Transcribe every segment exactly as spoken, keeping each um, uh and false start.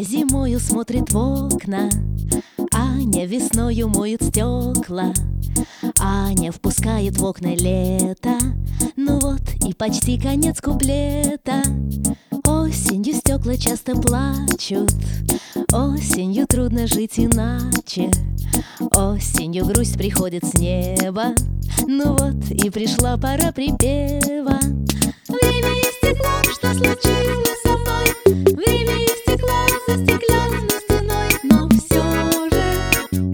зимою смотрит в окна, Аня весною моет стекла, Аня впускает в окна лето. Ну вот и почти конец куплета. Осенью стекла часто плачут, осенью трудно жить иначе, осенью грусть приходит с неба. Ну вот и пришла пора припева. Время истекло, что случилось со мной? Время истекло за стеклянной стеной, но все же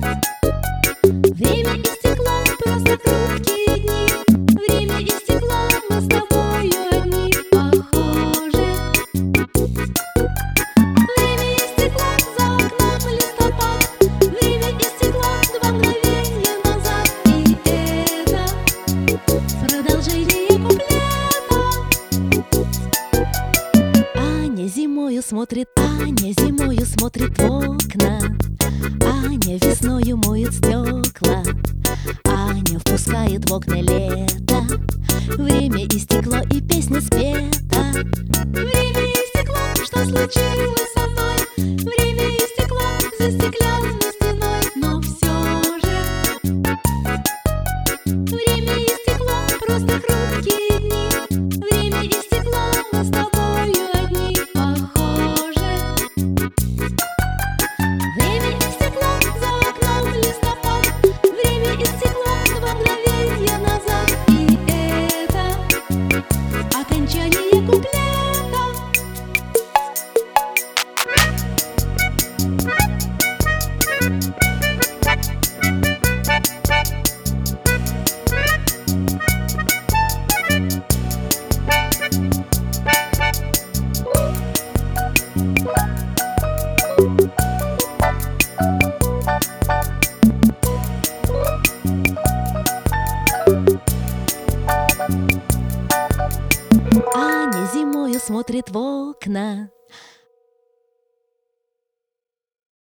время истекло, просто короткие дни. Время истекло, мы с тобою одни, похоже. Время истекло, за окном листопад. Время истекло два мгновения назад. И это продолжение куплета. Аня зимою смотрит, Аня зимою смотрит в окна, Аня весною моет стекла, Аня впускает в окна лето. Время истекло и песня спета. Время истекло, что случилось со мной? Время истекло за стеклянной стеной, но все же время истекло, просто короткие дни. Время истекло, мы с тобою одни, похоже. Время истекло, за окном листопад. Время истекло два мгновения назад. И это окончание куплета. Аня зимою смотрит в окна,